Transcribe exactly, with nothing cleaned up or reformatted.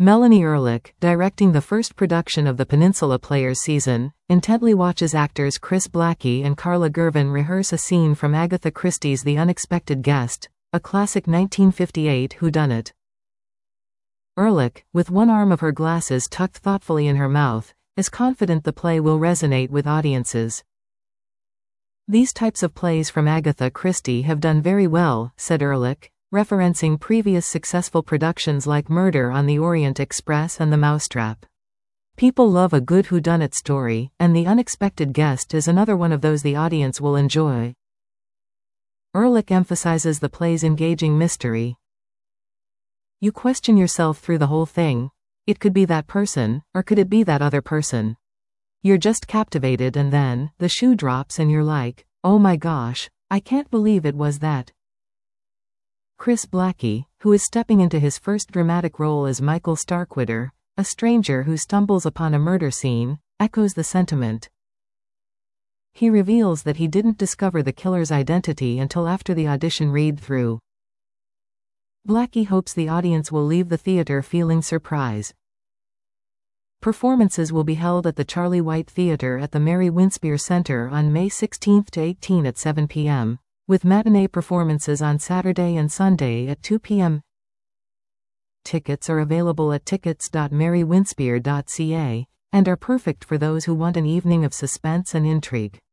Melanie Ehrlich, directing the first production of the Peninsula Players season, intently watches actors Chris Blackie and Carla Gervin rehearse a scene from Agatha Christie's The Unexpected Guest, a classic nineteen fifty-eight whodunit. Ehrlich, with one arm of her glasses tucked thoughtfully in her mouth, is confident the play will resonate with audiences. "These types of plays from Agatha Christie have done very well," said Ehrlich, referencing previous successful productions like Murder on the Orient Express and The Mousetrap. "People love a good whodunit story, and The Unexpected Guest is another one of those the audience will enjoy." Ehrlich emphasizes the play's engaging mystery. "You question yourself through the whole thing. It could be that person, or could it be that other person? You're just captivated, and then, the shoe drops and you're like, oh my gosh, I can't believe it was that." Chris Blackie, who is stepping into his first dramatic role as Michael Starkweather, a stranger who stumbles upon a murder scene, echoes the sentiment. He reveals that he didn't discover the killer's identity until after the audition read-through. Blackie hopes the audience will leave the theater feeling surprise. Performances will be held at the Charlie White Theater at the Mary Winspear Center on May sixteenth to eighteenth at seven p m, with matinee performances on Saturday and Sunday at two p m Tickets are available at tickets dot mary winspear dot c a, and are perfect for those who want an evening of suspense and intrigue.